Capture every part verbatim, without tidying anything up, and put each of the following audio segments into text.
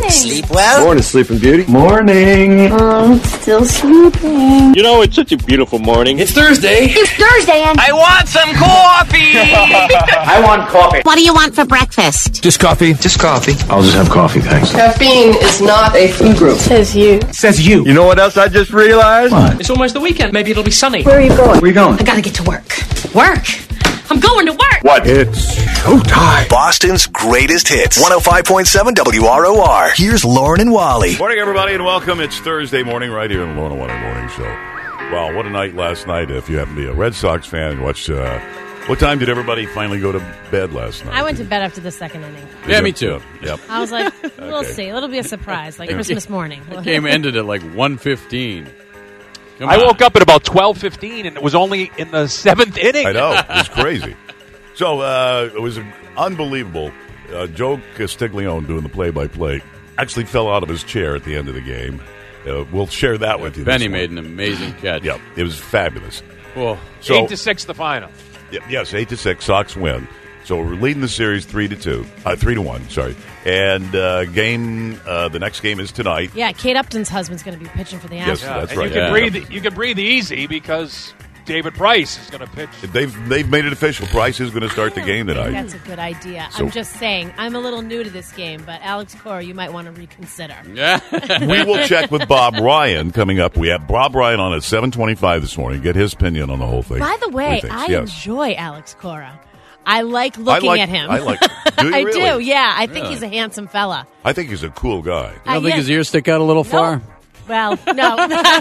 Sleep well? Morning, Sleeping Beauty. Morning. I'm still sleeping. You know, it's such a beautiful morning. It's Thursday. It's Thursday and I want some coffee! I want coffee. What do you want for breakfast? Just coffee. Just coffee. I'll just have coffee, thanks. Caffeine is not a food group. says you. Says you. You know what else I just realized? What? It's almost the weekend. Maybe it'll be sunny. Where are you going? Where you going? I gotta get to work. Work? I'm going to work. What? It's showtime. Boston's greatest hits. one oh five point seven W R O R. Here's Lauren and Wally. Morning, everybody, and welcome. It's Thursday morning right here on the Lauren and Wally Morning Show. Wow, what a night last night. If you happen to be a Red Sox fan and watch, uh, what time did everybody finally go to bed last night? I went to bed after the second inning. Did Yeah, you? me too. Yep. I was like, we'll Okay. see. It'll be a surprise, like Christmas morning. The game ended at like one fifteen. Come I on. woke up at about twelve fifteen, and it was only in the seventh inning. I know. It was crazy. So uh, it was unbelievable. Uh, Joe Castiglione doing the play-by-play actually fell out of his chair at the end of the game. Uh, we'll share that with you. Benny this made morning. an amazing catch. Yep, it was fabulous. Well, So, Eight to six, the final. y- yes, eight to six, Sox win. So we're leading the series three to two, uh, three to one. Sorry, and uh, game. Uh, the next game is tonight. Yeah, Kate Upton's husband's going to be pitching for the Astros. Yes, that's and right. You can Yeah. breathe. You can breathe easy because David Price is going to pitch. They've they've made it official. Price is going to start the game I think tonight. that's a good idea. So- I'm just saying, I'm a little new to this game, but Alex Cora, you might want to reconsider. yeah. We will check with Bob Ryan coming up. We have Bob Ryan on at seven twenty-five this morning. Get his opinion on the whole thing. By the What way, he thinks. I Yes. enjoy Alex Cora. I like looking I like, at him. I like. Do you I really? do, yeah. I think Really? he's a handsome fella. I think he's a cool guy. I don't Uh, think yeah. his ears stick out a little far. Well, no.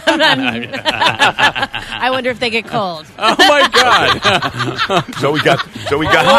I wonder if they get cold. Oh my God! So we got. So we got.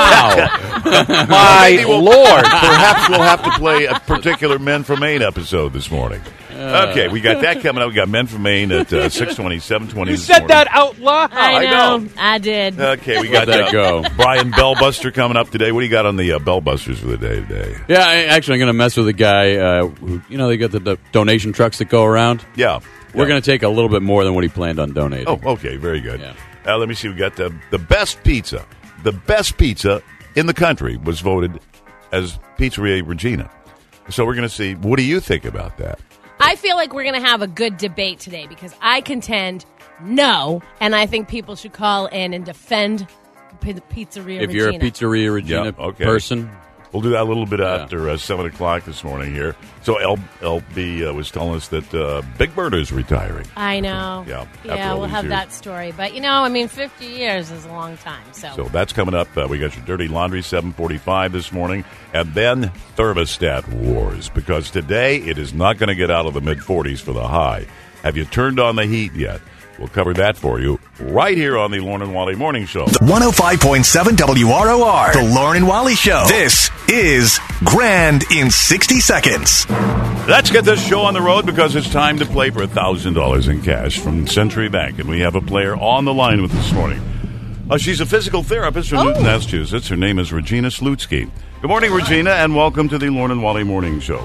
Wow. My Maybe we'll- Lord. Perhaps we'll have to play a particular Men from Maine episode this morning. Okay, we got that coming up. We got Men from Maine at uh, six twenty, seven twenty. You this said morning. that out loud. I I know. know. I did. Okay, we Let got that uh, go. Brian Bellbuster coming up today. What do you got on the uh, Bellbusters for the day today? Yeah, I, actually, I'm going to mess with a guy. Uh, who, you know, they got the, the donation trucks that go around. Yeah, We're yeah. going to take a little bit more than what he planned on donating. Oh, okay, very good. Yeah. Uh, let me see. We got the the best pizza. The best pizza in the country was voted as Pizzeria Regina. So we're going to see. What do you think about that? I feel like we're going to have a good debate today because I contend no, and I think people should call in and defend P- the Pizzeria If you're a Regina. Pizzeria Regina Yeah, okay. person, We'll do that a little bit Yeah. after uh, seven o'clock this morning here. So L- LB uh, was telling us that uh, Big Bird is retiring. I know. Yeah, after Yeah, all we'll these have years. that story. But, you know, I mean, fifty years is a long time. So, So that's coming up. Uh, we got your Dirty Laundry, seven forty-five this morning. And then thermostat wars, because today it is not going to get out of the mid-forties for the high. Have you turned on the heat yet? We'll cover that for you right here on the Lauren and Wally Morning Show. one oh five point seven W R O R. The Lauren and Wally Show. This is Grand in sixty seconds. Let's get this show on the road because it's time to play for one thousand dollars in cash from Century Bank. And we have a player on the line with us this morning. Uh, she's a physical therapist from Oh. Newton, Massachusetts. Her name is Regina Slutsky. Good morning, Regina, and welcome to the Lauren and Wally Morning Show.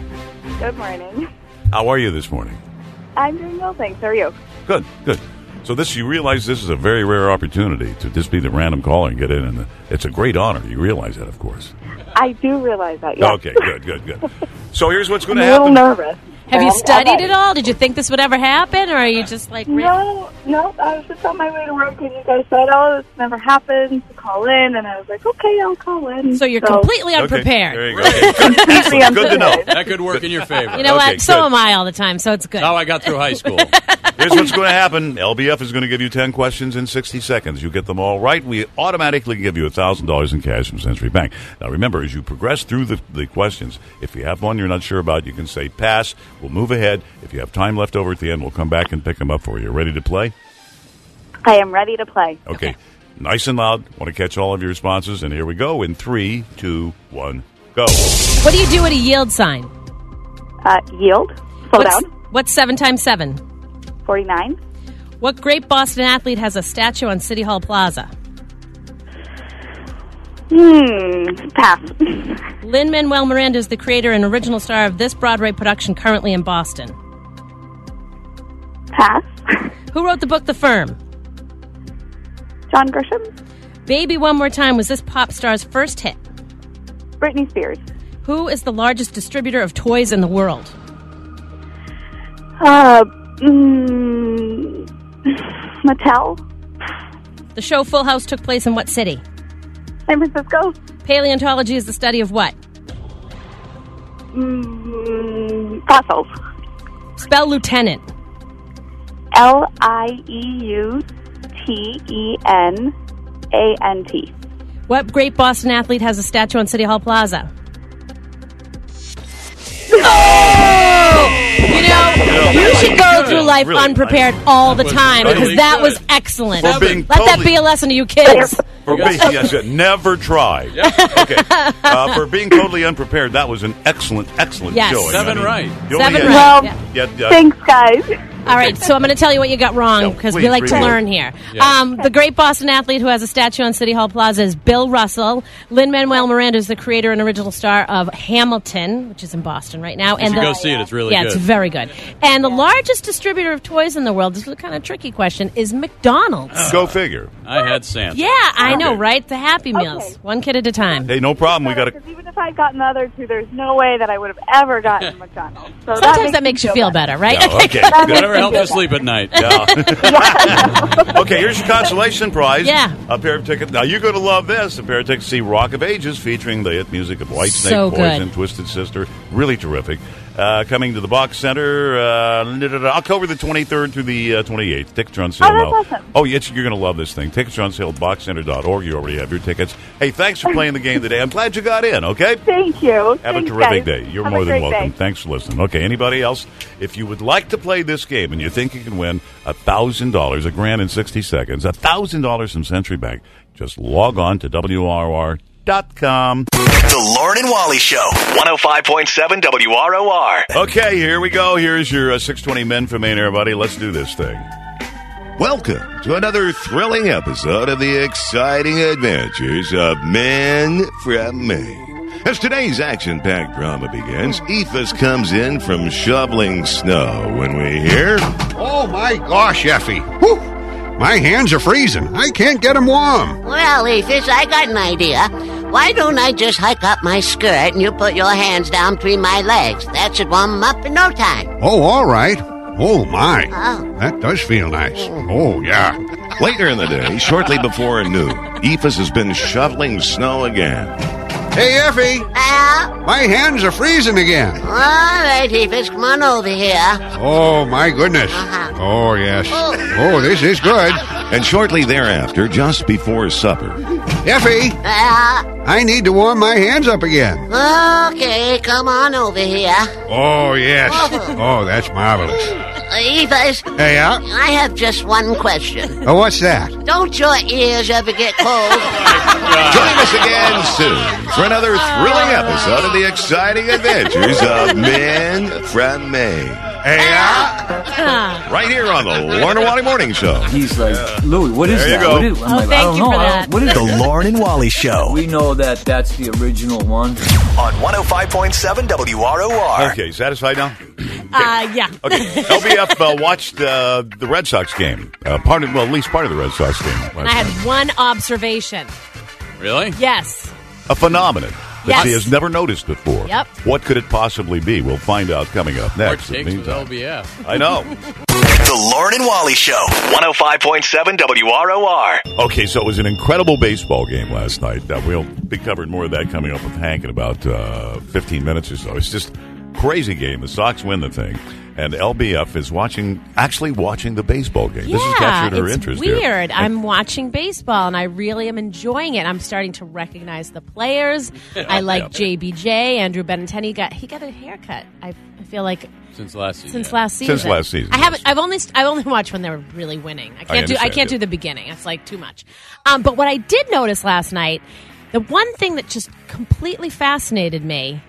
Good morning. How are you this morning? I'm doing well, thanks. How are you? Good, good. So this, you realize this is a very rare opportunity to just be the random caller and get in, and it's a great honor. You realize that, of course. I do realize that, yes. Okay, good, good, good. So here's what's going I'm to a little happen. nervous. have you Um, studied alright. it all? Did you think this would ever happen? Or are you just like. re- No, no, I was just on my way to work and you guys said, oh, this never happened, to call in, and I was like, okay, I'll call in. So you're completely Okay, unprepared. there you go. Okay, good. Completely Excellent. Good to know. unprepared. that could work in your favor. You know Okay, what? So good. am I all the time, so it's good. How I got through high school. Here's what's going to happen. L B F is going to give you ten questions in sixty seconds. You get them all right, we automatically give you one thousand dollars in cash from Century Bank. Now, remember, as you progress through the, the questions, if you have one you're not sure about, you can say pass. We'll move ahead. If you have time left over at the end, we'll come back and pick them up for you. Ready to play? I am ready to play. Okay. Nice and loud. Want to catch all of your responses. And here we go in three, two, one, go. What do you do at a yield sign? Uh, yield. Slow what's, down. What's seven times seven? forty-nine. What great Boston athlete has a statue on City Hall Plaza? Hmm. Pass. Lin-Manuel Miranda is the creator and original star of this Broadway production currently in Boston. Pass. Who wrote the book The Firm? John Grisham. Baby One More Time was this pop star's first hit. Britney Spears. Who is the largest distributor of toys in the world? Uh, mm, Mattel. The show Full House took place in what city? San Francisco. Paleontology is the study of what? Mm, fossils. Spell lieutenant. L I E U T E N A N T. What great Boston athlete has a statue on City Hall Plaza? Oh! You know, you should go through life Really unprepared nice. all the That was time because really that good. was excellent. For being Let that totally- be a lesson to you kids. For being, yes, never try. Okay. Uh, for being totally unprepared, that was an excellent, excellent Yes. showing. Seven I mean, right. you only Seven had- right. Well, Yeah. Yeah, uh, thanks, guys. All right, so I'm going to tell you what you got wrong because we please, like to read it. learn here. Yeah. Um, the great Boston athlete who has a statue on City Hall Plaza is Bill Russell. Lin-Manuel Miranda is the creator and original star of Hamilton, which is in Boston right now. You and should the, go see it. It's really yeah, good. it's very good. And the largest distributor of toys in the world, this is a kind of tricky question, is McDonald's. Go figure. I had Santa. Yeah, I know, Okay. right? The Happy Meals. Okay. One kid at a time. Hey, no problem. We got to. Because even if I'd gotten the other two, there's no way that I would have ever gotten McDonald's. So Sometimes that makes me you feel better, right? Yeah, okay. That makes Whatever me helps feel you sleep at night. Yeah. Okay, here's your consolation prize. Yeah. A pair of tickets. Now, you're going to love this. A pair of tickets to see Rock of Ages featuring the hit music of Whitesnake, So good. Poison, Twisted Sister. Really terrific. Uh, coming to the Box Center uh, October the twenty-third through the uh, twenty-eighth. Tickets are on sale Oh, that's now. awesome. Oh, yes, you're going to love this thing. Tickets are on sale at box center dot org. You already have your tickets. Hey, thanks for playing the game today. I'm glad you got in, okay? Thank you. Have Thanks, a terrific guys. day. You're Have more a than great welcome. day. Thanks for listening. Okay, anybody else? If you would like to play this game and you think you can win one thousand dollars, a grand in sixty seconds, one thousand dollars from Century Bank, just log on to W R O R dot com. The Lauren and Wally Show, one oh five point seven W R O R. Okay, here we go. Here's your uh, six twenty Men from Maine, everybody. Let's do this thing. Welcome to another thrilling episode of the exciting adventures of Men from Maine. As today's action-packed drama begins, Ethos comes in from shoveling snow when we hear... Oh, my gosh, Effie. Whew. My hands are freezing. I can't get them warm. Well, Ethos, I got an idea. Why don't I just hike up my skirt and you put your hands down between my legs? That should warm them up in no time. Oh, all right. Oh, my. Oh. That does feel nice. Oh, yeah. Later in the day, shortly before noon, Ethos has been shoveling snow again. Hey, Effie. Uh, My hands are freezing again. all right, Ethos, come on over here. Oh, my goodness. Uh-huh. Oh, yes. Oh, this is good. And shortly thereafter, just before supper, Effie, Uh, I need to warm my hands up again. okay, come on over here. Oh, yes. Oh, that's marvelous. Uh, Ethos, Hey, uh, I have just one question. oh, what's that? Don't your ears ever get cold? join us again soon for another thrilling episode of the exciting adventures of Men from Maine. Hey, uh, Right here on the Lauren and Wally Morning Show. He's like, Louis, what is There you that? go. What is, I'm Oh, like, thank I don't you know. for I that. don't, what is The Lauren and Wally Show We know that that's the original one. on one oh five point seven W R O R. Okay, satisfied now? Uh, yeah. Okay, L B F uh, watched uh, the Red Sox game. Uh, part of, well, at least part of the Red Sox game. last And I had night. one observation. Really? Yes. A phenomenon that Yes. she has never noticed before. Yep. What could it possibly be? We'll find out coming up Mark next. In the takes with meantime. L B F. I know. The Lauren and Wally Show, one oh five point seven W R O R. Okay, so it was an incredible baseball game last night. Uh, we'll be covering more of that coming up with Hank in about uh, fifteen minutes or so. It's just a crazy game. The Sox win the thing. And L B F is watching, actually watching the baseball game. Yeah, this has captured her it's interest here. weird. I'm watching baseball, and I really am enjoying it. I'm starting to recognize the players. I like Yeah. J B J. Andrew Benintendi got he got a haircut. I, I feel like Since last season. since last season. Since last season, I haven't. yes. I've only I've only watched when they were really winning. I can't do I understand, can't yeah. do the beginning. It's like too much. Um, but what I did notice last night, the one thing that just completely fascinated me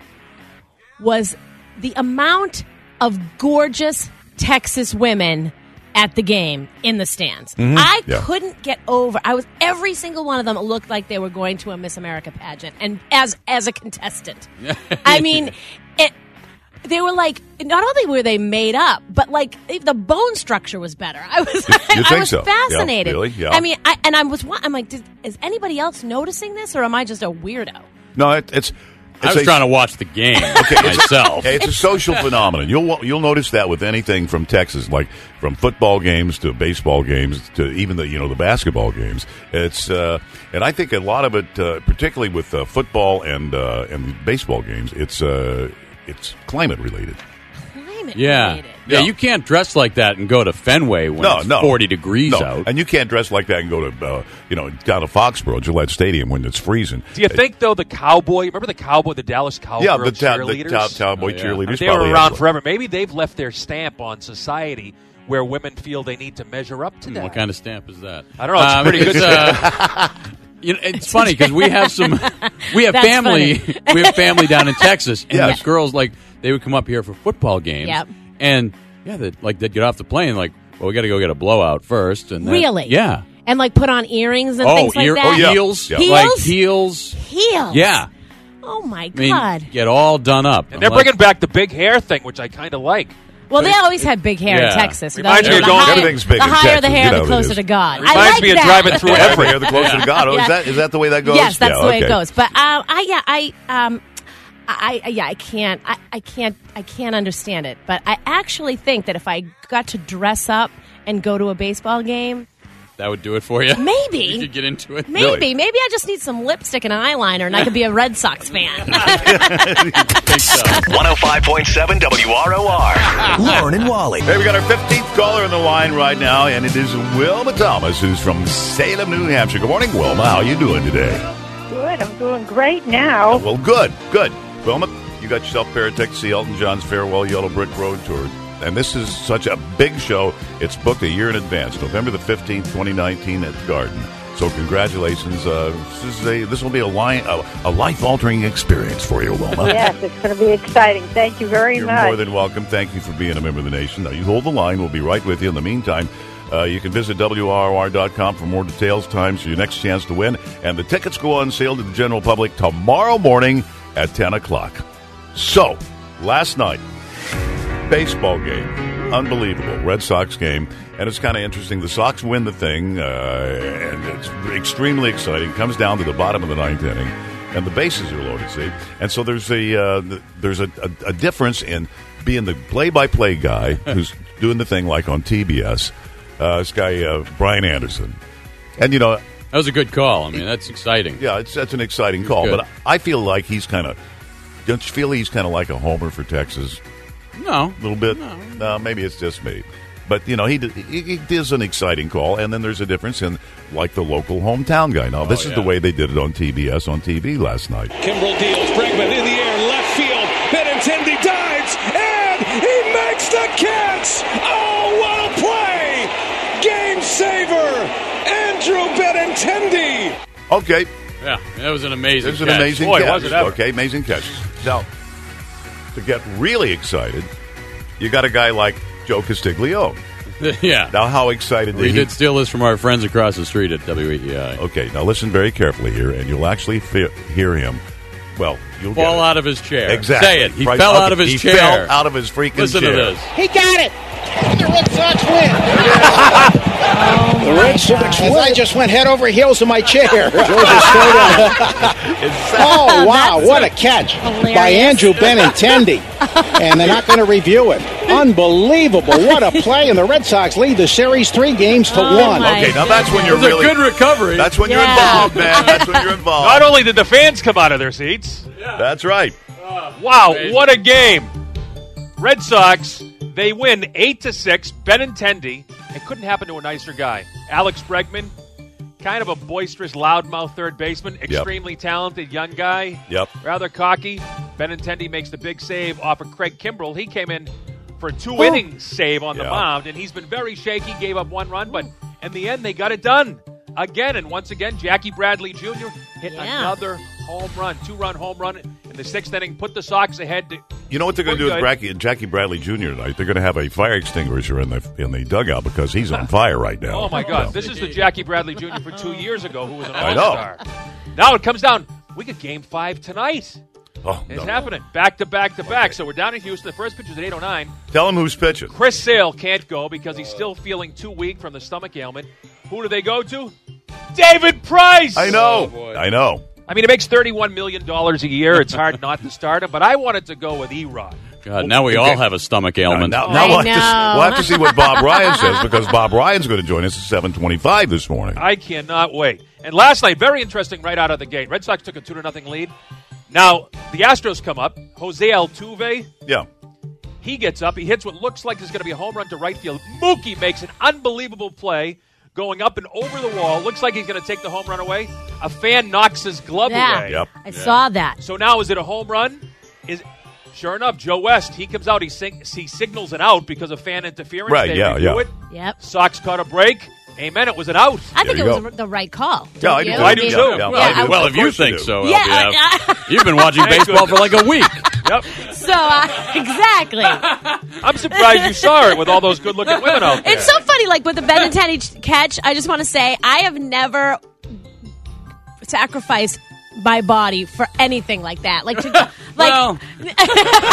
was the amount of gorgeous Texas women at the game in the stands. Mhm. I Yeah. couldn't get over. I was every single one of them looked like they were going to a Miss America pageant, and as as a contestant. I mean, it. They were like, not only were they made up, but like the bone structure was better. I was, You I think was so? Yeah, fascinated. really? Yeah. I mean, I, and I was, wa- I'm like, did, is anybody else noticing this, or am I just a weirdo? No, it, it's I was a, trying to watch the game okay, myself. It's a, it's a social phenomenon. You'll you'll notice that with anything from Texas, like from football games to baseball games to even the you know the basketball games. It's uh, and I think a lot of it, uh, particularly with uh, football and uh, and baseball games, it's uh, it's climate related. Climate Yeah. related. Yeah, No. you can't dress like that and go to Fenway when No, it's no. forty degrees No, out. and you can't dress like that and go to uh, you know down to Foxborough, Gillette Stadium when it's freezing. Do you think though the cowboy? Remember the cowboy, the Dallas Cowboy Yeah, the, ta- the cheerleaders? ta- cowboy Oh, yeah. cheerleaders. they were probably around have- forever. Maybe they've left their stamp on society where women feel they need to measure up to that. What kind of stamp is that? I don't know. It's Um, pretty good. uh, you know, it's funny because we have some, we have That's family, we have family down in Texas, and Yes. the girls like they would come up here for football games, Yep. and yeah, they'd, like they'd get off the plane like, well, we got to go get a blowout first, and then, Really? yeah, And like put on earrings and oh, things like ear- that. oh, yeah. heels, Yeah. like Heels? heels, Heels. yeah. Oh my I mean, God. get all done up. And they're I'm like, bringing back the big hair thing, which I kind of like. Well, they always had big hair Yeah. in Texas. Reminds You know, me of the going- higher, Everything's big the in higher the Texas. hair, You know the what it closer is. to God. I Reminds like me of that. driving through The higher Everett. the hair, the closer to God. Oh, Yeah. is that is that the way that goes? Yes, that's Yeah, the way okay. it goes. But um, I yeah, I um, I, I yeah, I can't, I, I can't, I can't understand it. But I actually think that if I got to dress up and go to a baseball game, that would do it for you. Maybe. you could get into it. maybe, Really? maybe I just need some lipstick and an eyeliner, and I could be a Red Sox fan. Think so. one oh five point seven W R O R. Lauren and Wally. Hey, we got our fifteenth caller in the line right now, and it is Wilma Thomas, who's from Salem, New Hampshire. Good morning, Wilma. How you doing today? Good. I'm doing great now. Well, good, good. Wilma, you got yourself a pair of tickets to see Elton John's Farewell Yellow Brick Road Tour. And this is such a big show. It's booked a year in advance, November the fifteenth, twenty nineteen at the Garden. So congratulations. Uh, this, is a, this will be a, line, a, a life-altering experience for you, Wilma. Yes, it's going to be exciting. Thank you very You're much. more than welcome. Thank you for being a member of the nation. Now, you hold the line. We'll be right with you. In the meantime, uh, you can visit W R O R dot com for more details, times for your next chance to win. And the tickets go on sale to the general public tomorrow morning at ten o'clock. So, last night, baseball game. Unbelievable. Red Sox game. And it's kind of interesting. The Sox win the thing, uh, and it's extremely exciting. Comes down to the bottom of the ninth inning, and the bases are loaded, see? And so there's a uh, there's a, a, a difference in being the play-by-play guy who's doing the thing like on T B S, uh, this guy, uh, Brian Anderson. And, you know... That was a good call. I mean, that's exciting. Yeah, it's that's an exciting call. Good. But I feel like he's kind of... Don't you feel he's kind of like a homer for Texas? No. A little bit? No. no, maybe it's just me. But, you know, he, he, he does an exciting call, and then there's a difference in, like, the local hometown guy. Now, this Oh, is yeah. the way they did it on T B S on T V last night. Kimbrel deals. Bregman in the air, left field. Benintendi dives, and he makes the catch. Oh, what a play! Game saver, Andrew Benintendi. Okay. Yeah, that was an amazing It was an catch. amazing Boy, catch. was it ever. Okay, amazing catch. Now, to get really excited, you got a guy like Joe Castiglione. Yeah. Now, how excited We did he did steal this from our friends across the street at W E E I. Okay, now listen very carefully here, and you'll actually fe- hear him. Well, you'll Fall get it. out of his chair. Exactly. Say it. He Right. fell Okay, out of his he chair. fell out of his freaking Listen chair. to this. He got it. The Red Sox win. Oh, the Red Sox win. I just went head over heels in my chair. Oh, wow. What a catch Hilarious. by Andrew Benintendi. And they're not going to review it. Unbelievable. What a play. And the Red Sox lead the series three games to Oh, one. my Okay, now that's when It you're was really a good recovery. That's when you're Yeah. involved, man. That's when you're involved. Not only did the fans come out of their seats, That's right. wow, Amazing. what a game! Red Sox, they win eight to six. Benintendi, it couldn't happen to a nicer guy. Alex Bregman, kind of a boisterous, loudmouth third baseman, extremely talented young guy. Yep. Rather cocky. Benintendi makes the big save off of Craig Kimbrel. He came in for a two-inning save on the Yeah. mound, and he's been very shaky, gave up one run, but in the end, they got it done. Again, and once again, Jackie Bradley Junior hit Yeah. another home run, two-run home run in the sixth inning, put the Sox ahead. To, You know what they're going to do with We're good. Jackie, Jackie Bradley Junior tonight? They're going to have a fire extinguisher in the in the dugout because he's on fire right now. oh, my God. This is the Jackie Bradley Junior for two years ago who was an I know. all-star. Now it comes down. We get game five tonight. Oh, It's no. happening. Back to back to back. So we're down in Houston. The first pitch is at eight oh nine. Tell him who's pitching. Chris Sale can't go because he's still feeling too weak from the stomach ailment. Who do they go to? David Price! I know. Oh, boy. I know. I mean, he makes thirty-one million dollars a year. It's hard not to start him, but I wanted to go with Erod. God, now we all have a stomach ailment. Now, now we'll, have to, we'll have to see what Bob Ryan says, because Bob Ryan's going to join us at seven twenty-five this morning. I cannot wait. And last night, very interesting right out of the gate. Red Sox took a two to nothing lead. Now, the Astros come up. Jose Altuve. Yeah. He gets up. He hits what looks like is going to be a home run to right field. Mookie makes an unbelievable play going up and over the wall. Looks like he's going to take the home run away. A fan knocks his glove Yeah, away. Yep. I saw that. So now is it a home run? Is Sure enough, Joe West, he comes out, he, sing, he signals an out because of fan interference. Right, they yeah, review yeah. it. Yep. Sox caught a break. Amen, it was an out. I think There it you was go. the right call. Yeah, Don't I do, you? I do mean, too. yeah, Yeah, well, I do. Well, Of if you course think do. so, Yeah, L B F. uh, You've been watching Thank baseball for like a week. Yep. So, uh, exactly. I'm surprised you saw it with all those good-looking women out there. It's so funny, like with the Benintendi catch, I just want to say I have never sacrificed my body for anything like that. Like, to, like Well, what do you,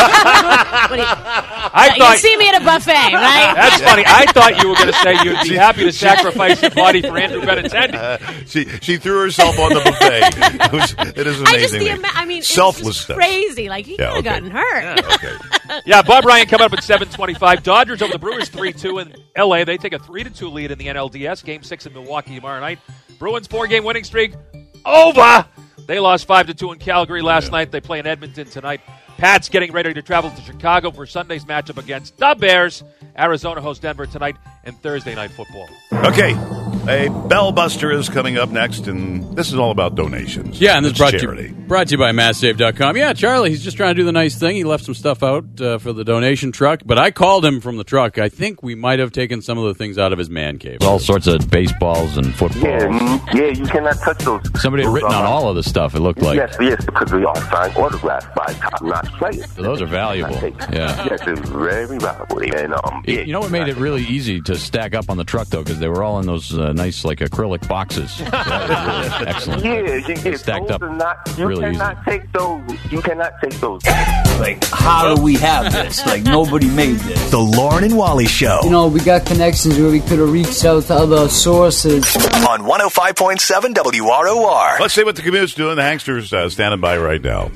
I you thought, see me at a buffet, right? that's funny. I thought you were going to say you'd be happy to sacrifice your body for Andrew Benintendi. Uh, she she threw herself on the buffet. It, was, it is I just amazing. the ama- I mean, Selfless it's just stuff. crazy. Like he Yeah, could have okay. gotten hurt. Yeah, okay. Yeah, Bob Ryan coming up at seven twenty-five. Dodgers over the Brewers three two in L A. They take a three to two lead in the N L D S. Game six in Milwaukee tomorrow night. Bruins four-game winning streak over. They lost five to two in Calgary last Yeah. night. They play in Edmonton tonight. Pats getting ready to travel to Chicago for Sunday's matchup against the Bears. Arizona hosts Denver tonight and Thursday night football. Okay, a bell buster is coming up next, and this is all about donations. yeah, and this is It's brought to, charity. you, brought to you by mass save dot com. Yeah, Charlie, he's just trying to do the nice thing. He left some stuff out uh, for the donation truck, but I called him from the truck. I think we might have taken some of the things out of his man cave. All sorts of baseballs and footballs. Yeah, mm, yeah, you cannot touch those. Somebody had those written on are- all of the stuff, it looked like. Yes, yes, because they are signed autographs by top-notch players. So those are valuable. Yeah. Yes, it's very valuable. And um, You- yeah, You know what made it really easy to stack up on the truck, though, because they were all in those uh, nice, like, acrylic boxes. So that was really excellent. Yeah, yeah, yeah. Stacked those up are not, you really cannot take those. You cannot take those. Like, how do we have this? Like, nobody made this. The Lauren and Wally Show You know, we got connections where we could have reached out to other sources. on one oh five point seven W R O R. Let's see what the commute's doing. The Hangster's uh, standing by right now.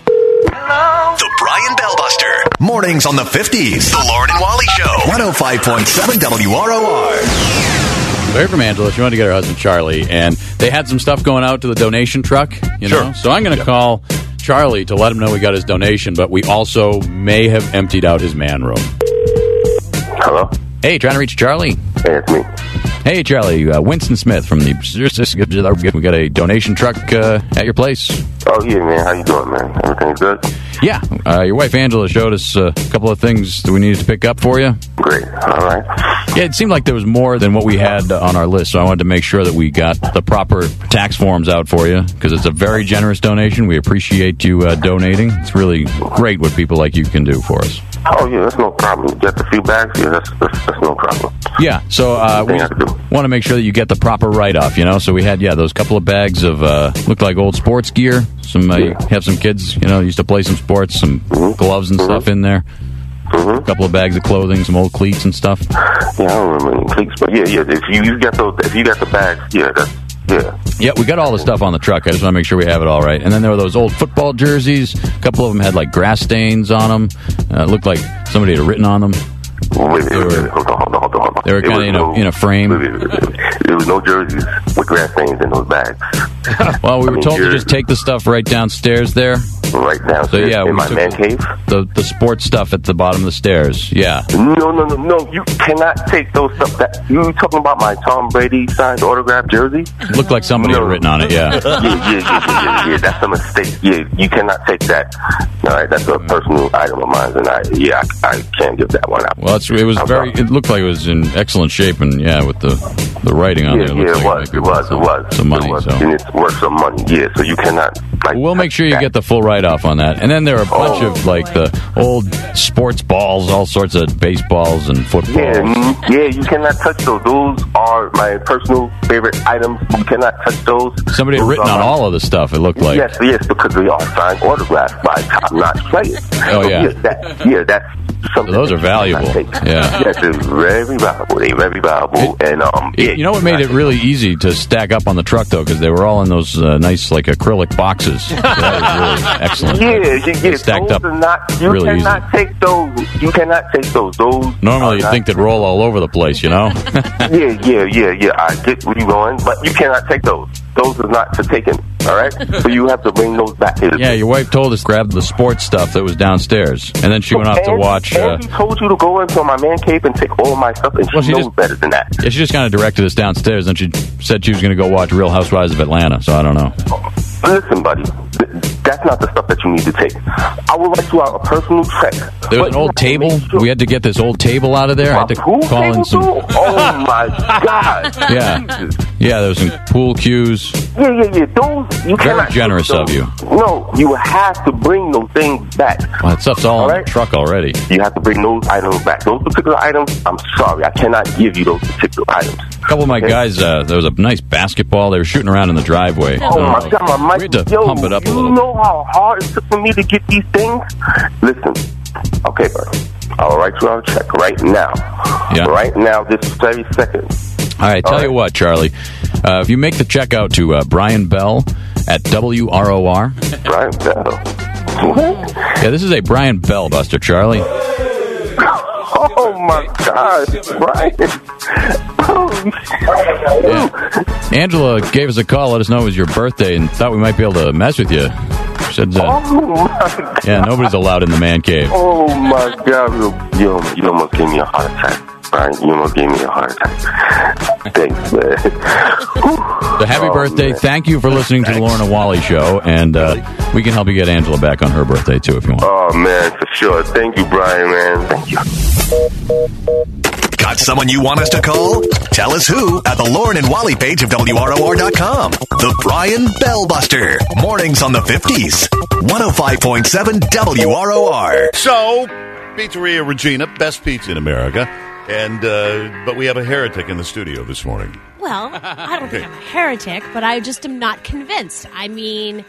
The Brian Bellbuster. Mornings on the fifties. The Lauren and Wally Show. one oh five point seven W R O R. So here from Angela, she wanted to get her husband Charlie, and they had some stuff going out to the donation truck. You know, Sure. so I'm going to call Charlie to let him know we got his donation, but we also may have emptied out his man room. Hello? Hey, trying to reach Charlie? Hey, it's me. Hey, Charlie, uh, Winston Smith from the... We got a donation truck uh, at your place. Oh, yeah, man. How you doing, man? Everything's good? Yeah, uh, your wife Angela showed us uh, a couple of things that we needed to pick up for you. Great. All right. Yeah, it seemed like there was more than what we had on our list, so I wanted to make sure that we got the proper tax forms out for you, because it's a very generous donation. We appreciate you uh, donating. It's really great what people like you can do for us. Oh, yeah, that's no problem. You get the few bags? Yeah, that's, that's, that's no problem. Yeah, so uh, we Nothing I can do. want to make sure that you get the proper write-off, you know? So we had, yeah, those couple of bags of, uh, looked like old sports gear. Some, uh, you have some kids, you know, used to play some sports, some Mm-hmm. gloves and stuff in there. Mm-hmm. A couple of bags of clothing, some old cleats and stuff. Yeah, I don't remember any cleats, but yeah, yeah. If you, you got those, if you got the bags, yeah, that's yeah. Yeah, we got all the stuff on the truck. I just want to make sure we have it all right. And then there were those old football jerseys. A couple of them had like grass stains on them. Uh, it looked like somebody had written on them. Wait, They wait, were- wait, hold on, hold on, hold on, hold on. They were There kind of was in a, no- in a frame. wait, wait, wait, wait. There was no jerseys with grass stains in those bags. Well, we I were mean, told to jerseys just take the stuff right downstairs there. right downstairs So yeah, in we my took man cave. the the sports stuff at the bottom of the stairs. Yeah. No, no, no, no. You cannot take those stuff. That you talking about my Tom Brady signed autograph jersey? It looked like somebody No. had written on it. Yeah. yeah, yeah, yeah, yeah, yeah, yeah. That's a mistake. Yeah, you cannot take that. All right, that's a personal item of mine, and I, yeah, I, I can't give that one out. Well, it's, it was I'm very. sorry. It looked like it was in excellent shape, and yeah, with the the writing on Yeah, there. yeah, looked it like was, might it be was, worth it was. some money. It was. So And it's worth some money. Yeah, so you cannot. Like, we'll make sure you that. get the full write off on that. And then there are a bunch Oh, of like the old sports balls, all sorts of baseballs and footballs. Yeah, mm, yeah, you cannot touch those. Those are my personal favorite items. You cannot touch those. Somebody had Those written are on my- all of the stuff, it looked like. Yes, yes, because they are signed autographs by top-notch players. Oh, So, yeah. yeah, that, yeah, that's something. Those are that you cannot valuable. take. Yeah. Yes, they're very valuable. They're very valuable. And, um, yeah, You know what made it really easy to stack up on the truck, though? Because they were all in those uh, nice, like, acrylic boxes. So that was really excellent. Yeah, yeah, They yeah. stacked those up are not, you really easy. cannot take those. You cannot take those. Those Normally, are you'd not- think they'd roll all over the place, you know? yeah, yeah, yeah, yeah. I get where you're going, but you cannot take those. Those are not for taking, all right? So you have to bring those back to the Yeah, your wife told us to grab the sports stuff that was downstairs. And then she went off to Andy- watch... Uh, Andy told you to go into my man cave and take all my stuff, and Well, she she knows just- better than that. yeah, she just kind of directed us downstairs, and she said she was going to go watch Real Housewives of Atlanta, so I don't know. Listen, buddy, th- that's not the stuff that you need to take. I would write you out a personal check. There was an old table. We had to get this old table out of there. I had to call in some... Oh, my God. Yeah. Yeah, there was some pool cues. Yeah, yeah, yeah. Those, you Very cannot take generous those. of you. No, you have to bring those things back. Well, that stuff's all, in the truck already. You have to bring those items back. Those particular items, I'm sorry, I cannot give you those particular items. A couple of my Okay? guys, uh, there was a nice basketball. They were shooting around in the driveway. Oh, my God, my We had to yo, pump it up a you little. know how hard it took for me to get these things? Listen, okay, buddy, I'll write you out a check right now. Yeah. Right now, this very second. All right, tell All you right. what, Charlie. Uh, if you make the check out to uh, Brian Bell at W R O R. Brian Bell? Yeah, this is a Brian Bell buster, Charlie. Oh, my God, Brian. Yeah. Angela gave us a call, let us know it was your birthday, and thought we might be able to mess with you. She said, uh, Oh, my God. yeah, nobody's allowed in the man cave. Oh, my God. You, you, you almost gave me a heart attack, Brian. You almost gave me a heart attack. Thanks, man. So happy Oh, birthday. man. Thank you for listening to the Lauren and Wally show, and uh, we can help you get Angela back on her birthday, too, if you want. Oh, man, for sure. Thank you, Brian, man. Thank you. Got someone you want us to call? Tell us who at the Lauren and Wally page of W R O R dot com. The Brian Bell Buster. Mornings on the fifties. one oh five point seven W R O R. So, Pizzeria Regina, best pizza in America. And, uh, but we have a heretic in the studio this morning. Well, I don't think I'm a heretic, but I just am not convinced. I mean,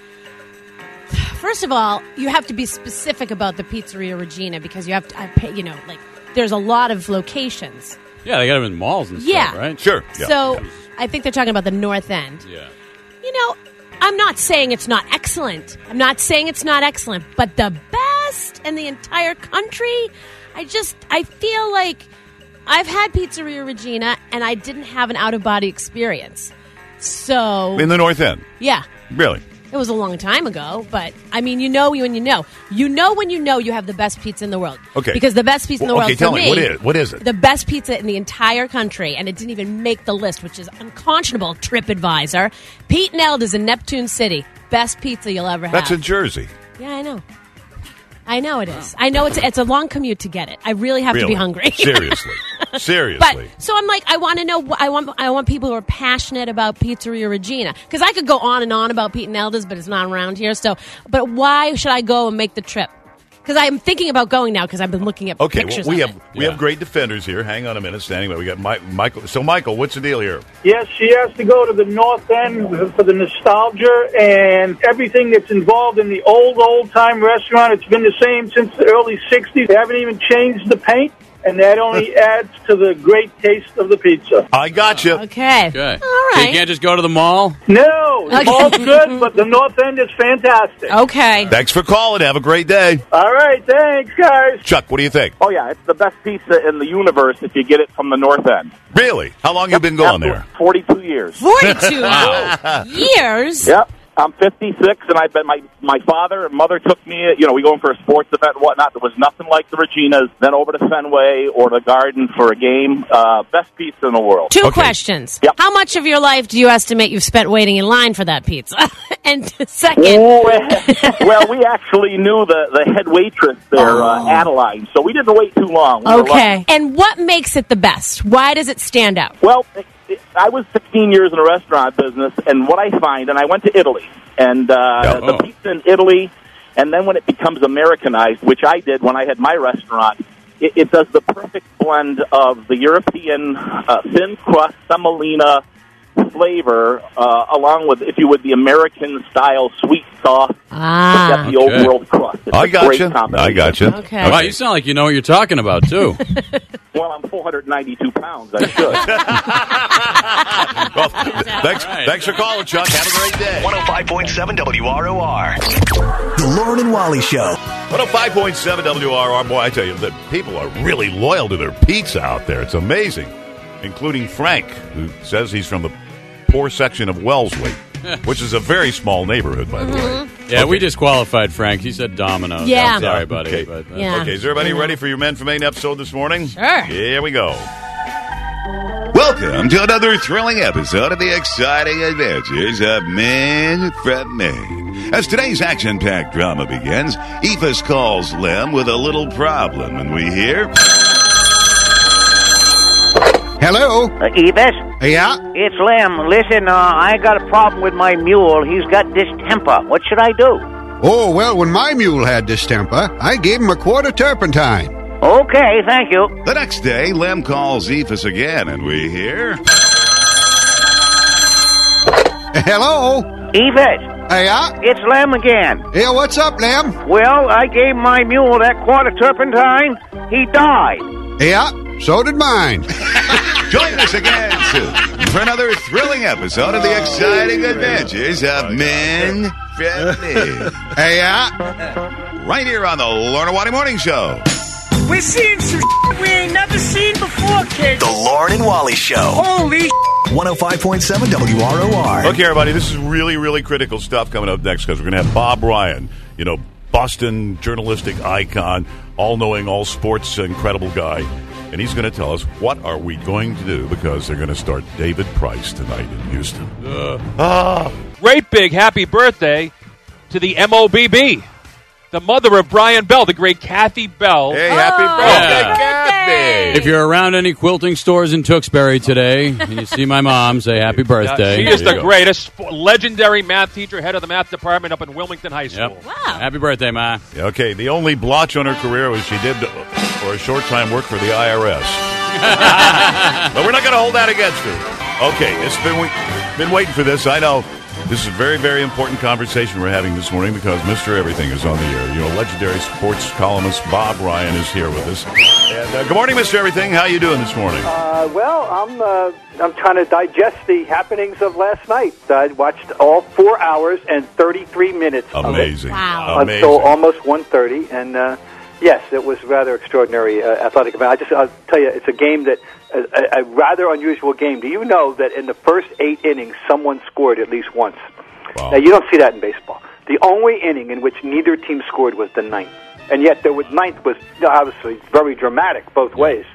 first of all, you have to be specific about the Pizzeria Regina because you have to, I pay, you know, like, there's a lot of locations. Yeah, they got them in malls and Yeah. stuff, right? Sure. So I think they're talking about the North End. Yeah. You know, I'm not saying it's not excellent. I'm not saying it's not excellent, but the best in the entire country, I just, I feel like I've had Pizzeria Regina and I didn't have an out-of-body experience. So, In the North End. yeah. Really? It was a long time ago, but I mean, you know when you know. You know when you know you have the best pizza in the world. Okay. Because the best pizza in the Well, world okay, for tell me, me, what is- what is it? The best pizza in the entire country, and it didn't even make the list, which is unconscionable. TripAdvisor. Pete and Elda's in Neptune City. Best pizza you'll ever have. That's in Jersey. Yeah, I know. I know it is. I know it's it's a long commute to get it. I really have to Really? be hungry. Seriously. Seriously. But so I'm like, I want to know. wh- I want. I want people who are passionate about Pizzeria Regina because I could go on and on about Pete and Elda's, but it's not around here. So, but why should I go and make the trip? Because I'm thinking about going now because I've been looking at Okay, well, pictures. we of have it. we have great defenders here. Hang on a minute, standing by. We got Mike, Michael. So, Michael, what's the deal here? Yes, she has to go to the North End for the nostalgia and everything that's involved in the old, old-time restaurant. It's been the same since the early sixties. They haven't even changed the paint, and that only adds to the great taste of the pizza. I got you. Okay. Okay. All So right. you can't just go to the mall? No, the Okay. mall's good, but the North End is fantastic. Okay. Thanks for calling. Have a great day. All right, thanks, guys. Chuck, what do you think? Oh, yeah, it's the best pizza in the universe if you get it from the North End. Really? How long you been going there? forty-two years. Forty-two years. Yep. I'm fifty-six, and I've been my my father and mother took me. You know, we go in for a sports event and whatnot. There was nothing like the Reginas. Then over to Fenway or the Garden for a game. Uh, best pizza in the world. Two questions. Yep. How much of your life do you estimate you've spent waiting in line for that pizza? And second, Well, we actually knew the the head waitress there, uh, Adeline, so we didn't wait too long. We were okay. lucky. And what makes it the best? Why does it stand out? Well, it, it, I was sixteen years in the restaurant business, and what I find, and I went to Italy, and uh, Oh. the pizza in Italy, and then when it becomes Americanized, which I did when I had my restaurant, it, it does the perfect blend of the European uh, thin crust semolina flavor, uh, along with, if you would, the American-style sweet sauce Ah. to get the Okay. old world crust. It's I a got great you. combination. I got you. Okay. Wow, you sound like you know what you're talking about, too. Well, I'm four hundred ninety-two pounds. I should. Well, thanks, thanks for calling, Chuck. Have a great day. one oh five point seven W R O R. The Lauren and Wally Show. one oh five point seven W R R. Boy, I tell you, that people are really loyal to their pizza out there. It's amazing. Including Frank, who says he's from the poor section of Wellesley, which is a very small neighborhood, by the way. Yeah, we disqualified Frank. He said Domino's. Yeah. I'm sorry, buddy. Okay. But, uh, Yeah. Okay, is everybody ready for your Men from Maine episode this morning? Sure. Here we go. Welcome to another thrilling episode of the exciting adventures of Men from Maine. As today's action-packed drama begins, Ephus calls Lem with a little problem, and we hear... Hello? Uh, Evis? Yeah? It's Lem. Listen, uh, I got a problem with my mule. He's got distemper. What should I do? Oh, well, when my mule had distemper, I gave him a quart of turpentine. Okay, thank you. The next day, Lem calls Ephus again, and we hear... Hello? Evis? Yeah? It's Lem again. Yeah, what's up, Lem? Well, I gave my mule that quart of turpentine. He died. Yeah, so did mine. Join us again soon for another thrilling episode of the exciting adventures of Men from Maine. Yeah? Right here on the Lorna Watty Morning Show. We're seeing some we ain't never seen before, kids. The Lauren and Wally Show. Holy one oh five point seven W R O R. Okay, everybody, this is really, really critical stuff coming up next because we're going to have Bob Ryan, you know, Boston journalistic icon, all-knowing, all-sports incredible guy. And he's going to tell us what are we going to do because they're going to start David Price tonight in Houston. Uh, Ah. Great big happy birthday to the M O B B, the mother of Brian Bell, the great Kathy Bell. Hey, happy birthday, Yeah. Kathy! If you're around any quilting stores in Tewksbury today and you see my mom, say happy birthday. She is There the you go. greatest legendary math teacher, head of the math department up in Wilmington High School. Yep. Wow. Happy birthday, Ma. Okay, the only blotch on her career was she did, for a short time, work for the I R S. But we're not going to hold that against her. Okay, it's been been waiting for this. I know this is a very, very important conversation we're having this morning because Mister Everything is on the air. You know, legendary sports columnist Bob Ryan is here with us. And uh, good morning, Mister Everything. How you doing this morning? Uh, well, I'm uh, I'm trying to digest the happenings of last night. I watched all four hours and thirty-three minutes. Amazing. Of it, Wow. Until Amazing. almost one thirty, and uh, yes, it was rather extraordinary uh, athletic event. I just I'll tell you, it's a game that a, a rather unusual game. Do you know that in the first eight innings, someone scored at least once? Wow. Now you don't see that in baseball. The only inning in which neither team scored was the ninth, and yet the ninth was obviously very dramatic both ways.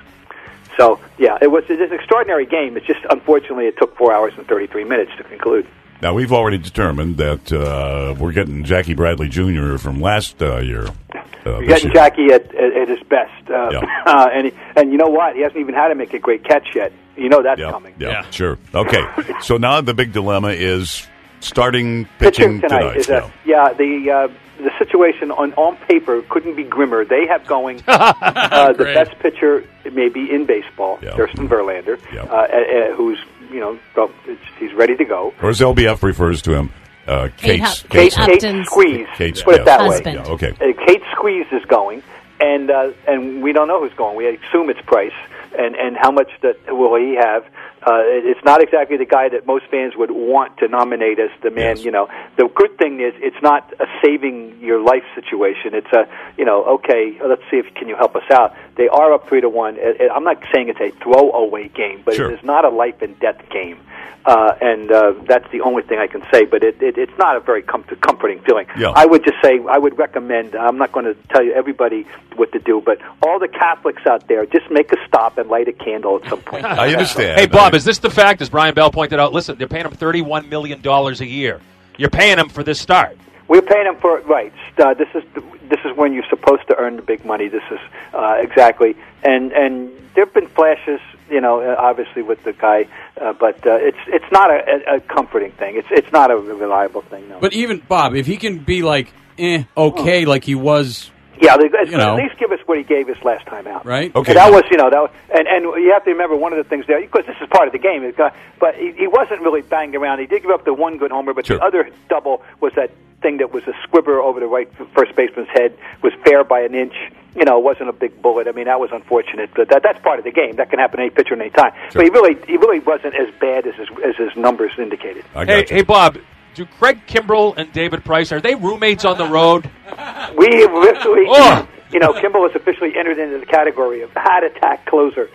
So yeah, it was it's an extraordinary game. It's just unfortunately it took four hours and thirty-three minutes to conclude. Now, we've already determined that uh, we're getting Jackie Bradley Junior from last uh, year. Uh, You're this getting year. Jackie at, at, at his best, uh, Yeah. uh, and he, and you know what? He hasn't even had to make a great catch yet. You know that's Yeah, coming. yeah, sure. Okay, so now the big dilemma is starting pitching, Pitching tonight is a, yeah. The uh, the situation on on paper couldn't be grimmer. They have going uh, the Great. best pitcher maybe in baseball, Kirsten Verlander, uh, uh, uh, who's you know well, it's, he's ready to go. Or as L B F refers to him, uh, Kate, Kate's, Kate, Kate's Kate Squeeze. Kate's, put it yeah. that Husband. way. Yeah, okay. Uh, Kate Squeeze is going, and uh, and we don't know who's going. We assume it's Price, and and how much that will he have? Uh, it- it's not exactly the guy that most fans would want to nominate as the man. You know, the good thing is it's not a saving your life situation. It's a you know, okay, let's see if can you help us out. They are up three to one. Uh, uh, I'm not saying it's a throwaway game, but Sure. it is not a life and death game. Uh, and uh, that's the only thing I can say. But it, it, it's not a very com- comforting feeling. Yeah. I would just say I would recommend. I'm not going to tell you everybody what to do, but all the Catholics out there, just make a stop and light a candle at some point. I understand. Hey, Bob, is this the fact, as Brian Bell pointed out? Listen, they're paying him thirty-one million dollars a year. You're paying him for this start. We're paying them for right. Uh, this is this is when you're supposed to earn the big money. This is uh, exactly, and and there've been flashes, you know, uh, obviously with the guy, uh, but uh, it's it's not a, a, a comforting thing. It's it's not a reliable thing. No. But even Bob, if he can be like, eh, okay, like he was Yeah, they, you know. at least give us what he gave us last time out. Right? Okay. And that was, you know, that was, and and you have to remember one of the things there, because this is part of the game. It got, but he, he wasn't really banged around. He did give up the one good homer, but Sure. the other double was that thing that was a squibber over the right first baseman's head, was fair by an inch. You know, it wasn't a big bullet. I mean, that was unfortunate, but that, that's part of the game. That can happen to any pitcher at any time. Sure. But he really, he really wasn't as bad as his, as his numbers indicated. I Hey, got you. hey, Bob. Do Craig Kimbrell and David Price, are they roommates on the road? We officially, Oh. you know, Kimball has officially entered into the category of heart attack closer.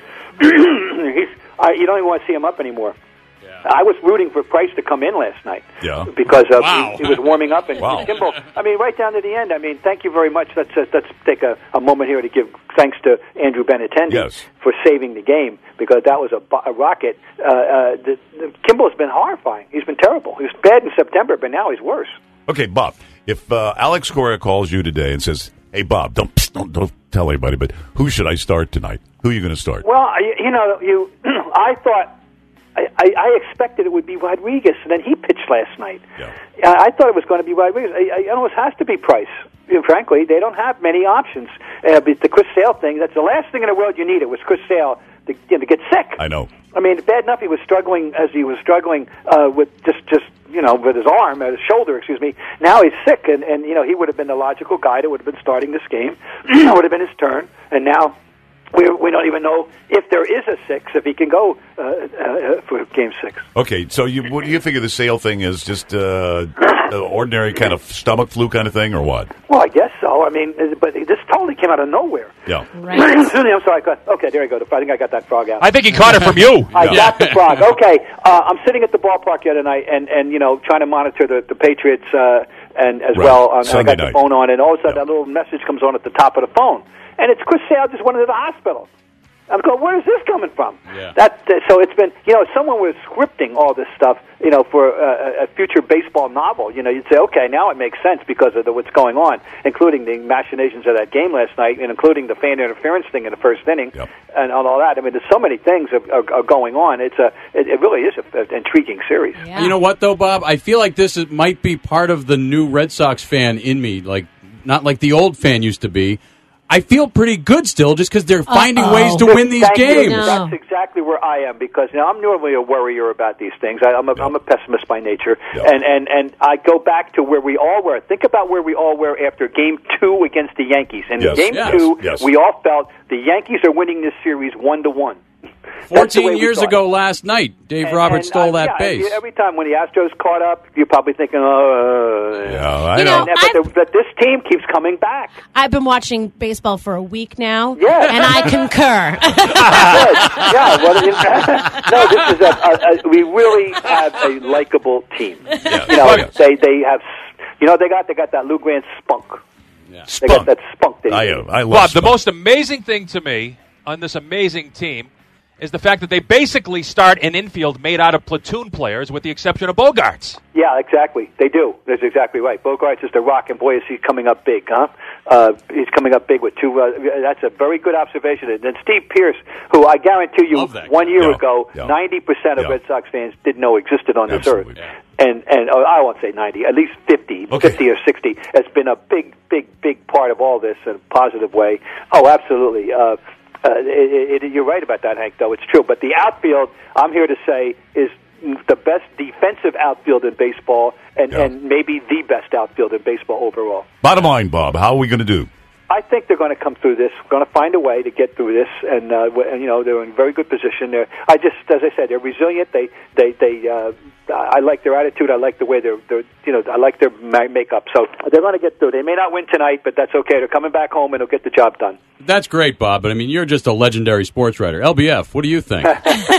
He's, uh, you don't even want to see him up anymore. I was rooting for Price to come in last night. Yeah. Because uh, Wow. he, he was warming up, and Wow. Kimball. I mean, right down to the end. I mean, thank you very much. Let's uh, let's take a, a moment here to give thanks to Andrew Benintendi Yes. for saving the game, because that was a, bo- a rocket. Uh, uh, the, the, Kimball's been horrifying. He's been terrible. He was bad in September, but now he's worse. Okay, Bob, if uh, Alex Cora calls you today and says, hey, Bob, don't, psst, don't don't tell anybody, but who should I start tonight? Who are you going to start? Well, I- you know, you. I thought. I, I, I expected it would be Rodriguez, and then he pitched last night. Yeah. Uh, I thought it was going to be Rodriguez. I, I, it almost has to be Price. You know, frankly, they don't have many options. Uh, but the Chris Sale thing, that's the last thing in the world you needed was Chris Sale to, you know, to get sick. I know. I mean, bad enough he was struggling as he was struggling uh, with just, just you know, with his arm, uh, his shoulder, excuse me. Now he's sick, and, and you know, he would have been the logical guy that would have been starting this game. It would have been his turn, and now we we don't even know if there is a six, if he can go uh, uh, for game six. Okay, so you what do you figure the Sale thing is? Just uh, an ordinary kind of stomach flu kind of thing, or what? Well, I guess so. I mean, but this totally came out of nowhere. Yeah. Right. I'm sorry. I got, okay, there you go. I think I got that frog out. I think he caught it from you. I Yeah. got the frog. Okay, uh, I'm sitting at the ballpark the other night, and, and you know, trying to monitor the, the Patriots, uh, and as Right. well. On, and I Sunday got night. the phone on, and all of a sudden, that little message comes on at the top of the phone, and it's Chris Sale just went into the hospital. I'm going, where is this coming from? Yeah. That uh, so it's been, you know, if someone was scripting all this stuff, you know, for uh, a future baseball novel, you know, you'd say, okay, now it makes sense because of the, what's going on, including the machinations of that game last night, and including the fan interference thing in the first inning, Yep. and all that. I mean, there's so many things are, are, are going on. It's a, it, it really is an intriguing series. Yeah. You know what, though, Bob? I feel like this is, might be part of the new Red Sox fan in me, like not like the old fan used to be. I feel pretty good still just because they're finding Uh-oh. ways to win these Thank you. games. No. That's exactly where I am, because you know, I'm normally a worrier about these things. I, I'm, a, I'm a pessimist by nature, Yeah. and, and, and I go back to where we all were. Think about where we all were after Game Two against the Yankees. And Yes, in Game yes, Two, yes. we all felt the Yankees are winning this series one to one. That's the way fourteen we years thought. ago last night, Dave And- Roberts and, stole uh, that yeah, base. Every time when the Astros caught up, you're probably thinking, oh. Uh, Yeah, I You know. know, and- but, the, but this team keeps coming back. I've been watching baseball for a week now, Yes. and I concur. Good. Yeah, well, in, no, this is a, a, a, we really have a likable team. Yes. You know, Oh, yes. they they have, you know, they got they got that Lou Grant spunk. They got Spunk. that spunk. That I, he- uh, I love Bob, the spunk. most amazing thing to me on this amazing team is the fact that they basically start an infield made out of platoon players, with the exception of Bogarts. Yeah, exactly. They do. That's exactly right. Bogarts is the rock, and boy, is he coming up big, huh? Uh, he's coming up big with two. Uh, that's a very good observation. And then Steve Pierce, who I guarantee you, Love that one guy. year Yeah, ago, yeah. ninety percent of Yeah. Red Sox fans didn't know existed on this Absolutely. earth. Yeah. And and oh, I won't say ninety, at least fifty, Okay. fifty or sixty has been a big, big, big part of all this in a positive way. Oh, absolutely. Uh, uh, it, it, you're right about that, Hank. Though it's true. But the outfield, I'm here to say, is the best defensive outfield in baseball, and, Yeah. and maybe the best outfield in baseball overall. Bottom line, Bob, how are we going to do? I think they're going to come through this. Going to find a way to get through this, and, uh, w- and you know they're in very good position. They're, I just, as I said, they're resilient. They, they, they. Uh, I like their attitude. I like the way they're, they're you know, I like their ma- makeup. So they're going to get through. They may not win tonight, but that's okay. They're coming back home, and they'll get the job done. That's great, Bob, but I mean, you're just a legendary sports writer. L B F, what do you think? well,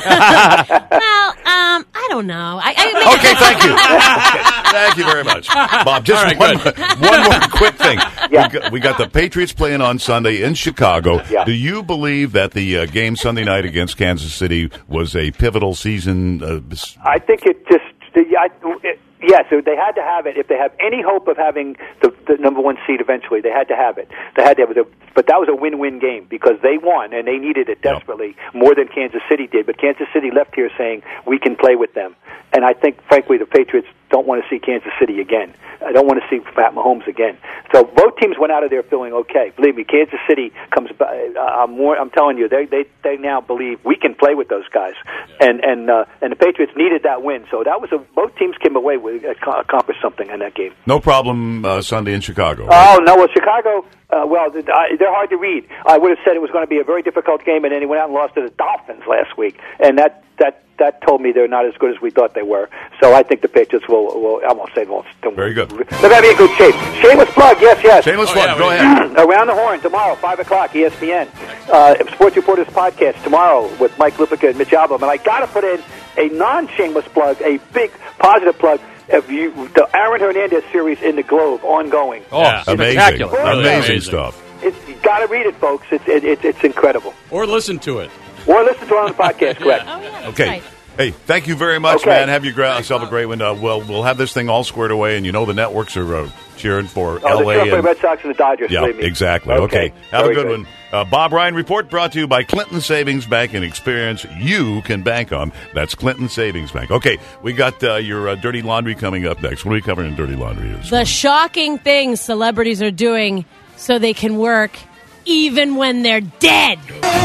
um, I don't know. I, I mean, Okay, thank you. Okay, thank you very much, Bob. Just All right, one, one more quick thing. Yeah. We, got, we got the Patriots playing on Sunday in Chicago. Yeah. Do you believe that the uh, game Sunday night against Kansas City was a pivotal season? Uh, s- I think it just, the, I, it, Yeah, so they had to have it. If they have any hope of having the, the number one seed eventually, they had to have it. They had to have it. But that was a win-win game because they won, and they needed it desperately, yep. more than Kansas City did. But Kansas City left here saying, we can play with them. And I think, frankly, the Patriots don't want to see Kansas City again. I don't want to see Pat Mahomes again. So both teams went out of there feeling okay. Believe me, Kansas City comes by. Uh, I'm, more, I'm telling you, they, they they now believe we can play with those guys. Yeah. And and uh, and the Patriots needed that win. So that was a, both teams came away with uh, accomplished something in that game. No problem uh, Sunday in Chicago. Right? Oh no, well Chicago. Uh, well, they're hard to read. I would have said it was going to be a very difficult game, and then he went out and lost to the Dolphins last week, and that that. That told me they're not as good as we thought they were. So I think the Patriots will, will I won't say won't. Very good. They're going to be in good shape. Shameless plug, yes, yes. Shameless oh, plug, yeah, go ahead. Around the Horn tomorrow, five o'clock, E S P N. Uh, Sports Reporters Podcast tomorrow with Mike Lupica and Mitch Albom. And I got to put in a non-shameless plug, a big positive plug. Of you, the Aaron Hernandez series in the Globe, ongoing. Oh, yeah. amazing. Amazing. amazing stuff. It's, you got to read it, folks. It's, it, it, it's incredible. Or listen to it. Or listen to it on the podcast, correct. Oh, yeah, okay. Right. Hey, thank you very much, okay. man. Have yourself a great one. Uh, well, we'll have this thing all squared away, and you know the networks are uh, cheering for oh, L A. They're cheering and, for the Red Sox and the Dodgers. Yeah, believe me. exactly. Okay, okay. have very a good, good. one. Uh, Bob Ryan Report brought to you by Clinton Savings Bank, an experience you can bank on. That's Clinton Savings Bank. Okay, we got uh, your uh, Dirty Laundry coming up next. What are we covering in Dirty Laundry? The shocking things celebrities are doing so they can work even when they're dead.